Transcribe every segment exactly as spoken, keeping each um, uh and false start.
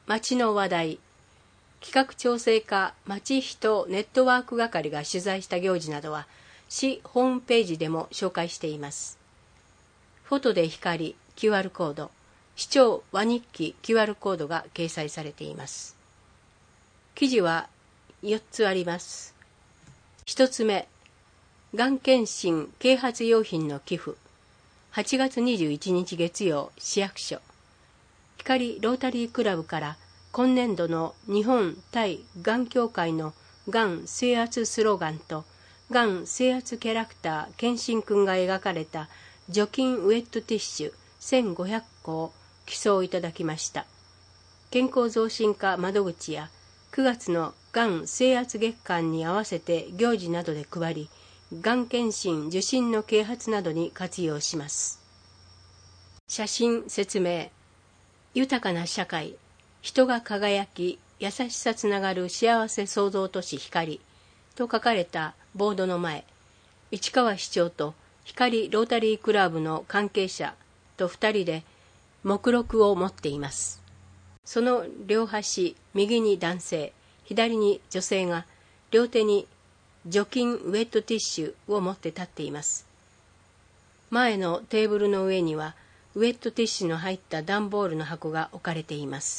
町の話題。企画調整課町人ネットワーク係が取材した行事などは市ホームページでも紹介しています。フォトで光 キューアール コード、市長和日記 キューアール コードが掲載されています。記事はよっつあります。ひとつめ、がん検診啓発用品の寄付。はちがつにじゅういちにち月曜、市役所。光ロータリークラブから今年度の日本対がん協会のがん制圧スローガンとがん制圧キャラクター検診くんが描かれた除菌ウェットティッシュせんごひゃっこを寄贈いただきました。健康増進課窓口やくがつのがん制圧月間に合わせて行事などで配り、がん検診受診の啓発などに活用します。写真説明。豊かな社会、人が輝き、優しさつながる幸せ創造都市光と書かれたボードの前、市川市長と光ロータリークラブの関係者と二人で目録を持っています。その両端、右に男性、左に女性が両手に除菌ウェットティッシュを持って立っています。前のテーブルの上にはウェットティッシュの入った段ボールの箱が置かれています。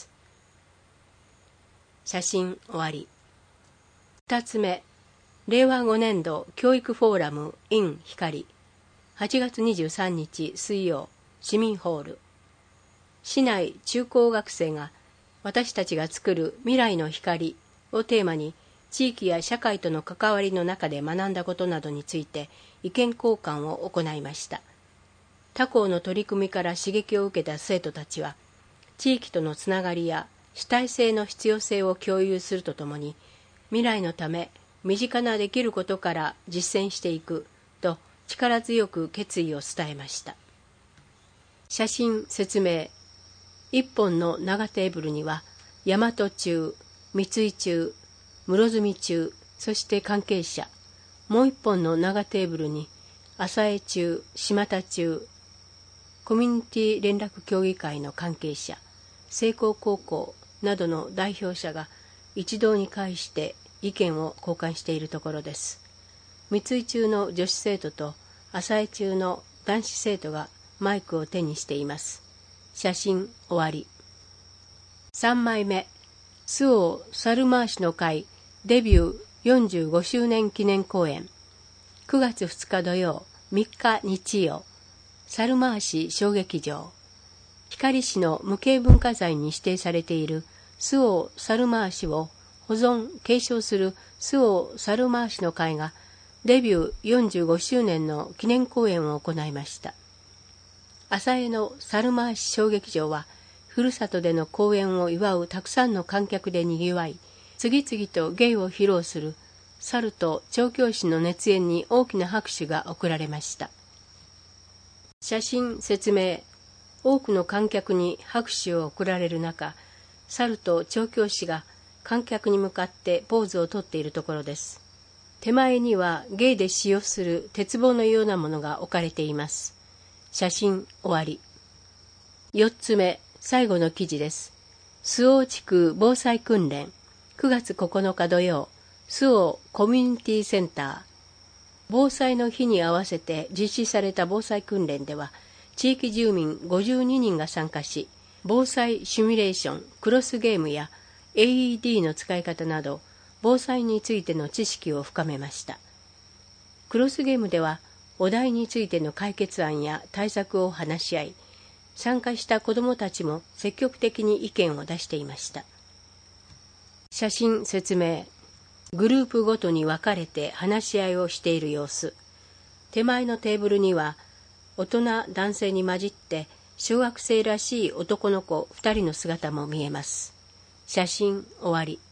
写真終わり。二つ目、れいわごねんど教育フォーラム in 光。はちがつにじゅうさんにち水曜、市民ホール。市内中高学生が私たちが作る未来の光をテーマに地域や社会との関わりの中で学んだことなどについて意見交換を行いました。他校の取り組みから刺激を受けた生徒たちは、地域とのつながりや主体性の必要性を共有するとともに、未来のため身近なできることから実践していくと力強く決意を伝えました。写真説明。一本の長テーブルには、大和中、三井中、室積中、そして関係者。もう一本の長テーブルに、浅江中、島田中、コミュニティ連絡協議会の関係者、成功高校などの代表者が一堂に会して意見を交換しているところです。三井中の女子生徒と浅江中の男子生徒がマイクを手にしています。写真終わり。さんまいめ、周防猿回しの会デビューよんじゅうごしゅうねん記念公演。くがつふつか土曜、みっか日曜、猿回し小劇場。光市の無形文化財に指定されている周防猿回しを保存・継承する周防猿回しの会がデビューよんじゅうごしゅうねんの記念公演を行いました。浅江の猿回し小劇場は、ふるさとでの公演を祝うたくさんの観客でにぎわい、次々と芸を披露する猿と調教師の熱演に大きな拍手が送られました。写真説明。多くの観客に拍手を送られる中、猿と調教師が観客に向かってポーズをとっているところです。手前には芸で使用する鉄棒のようなものが置かれています。写真終わり。よっつめ、最後の記事です。周防地区防災訓練。くがつここのか土曜、周防コミュニティセンター。防災の日に合わせて実施された防災訓練では、地域住民ごじゅうににんが参加し、防災シミュレーション、クロスゲームや エーイーディー の使い方など、防災についての知識を深めました。クロスゲームでは、お題についての解決案や対策を話し合い、参加した子どもたちも積極的に意見を出していました。写真説明。グループごとに分かれて話し合いをしている様子。手前のテーブルには、大人男性に混じって小学生らしい男の子ふたりの姿も見えます。写真終わり。